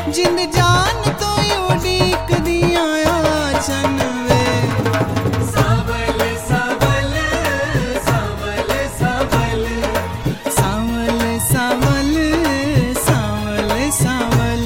जिंद जान तो उड़ीक दिया चन वे सावल सावल सावल सावल सावल सावल सावल सावल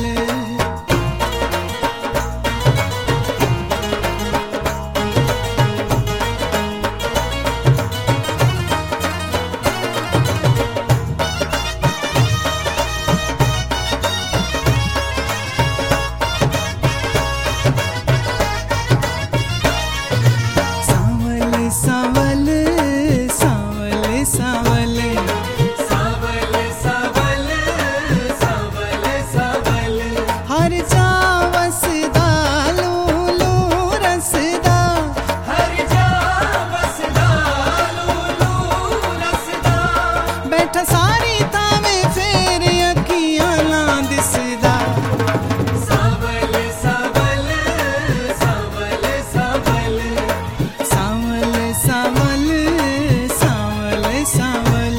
सावल सावल सावल सावल सावल सावल सावल हर जा वसदा लूलू रसदा हर जा बसदा लूलू रसदा बैठा सारी तावे फेर अखियां ना दिसदा सावल सावल सावल सावल सावल सावल सावल सावल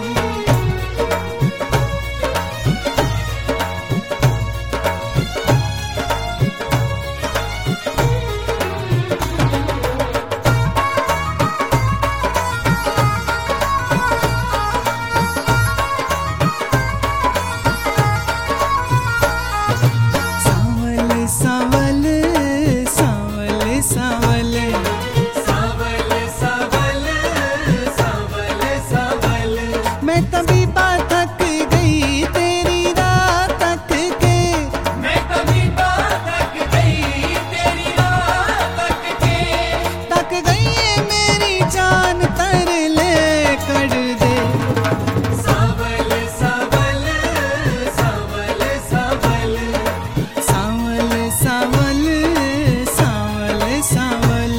सावल सावल सावल सावल सावल सावल सावल सावल मैं तभी बात थक गई तेरी रात तक के मैं कभी तक गई तेरी रात तक के तक गई है मेरी जान तर ले कर दे सावल सावल सावल सावल सावल सावल सावल सावल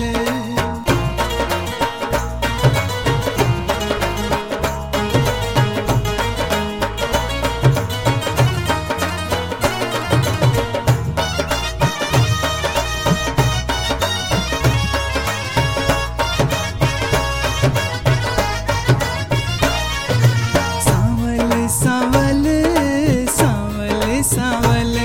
सावल सावल सावल सावल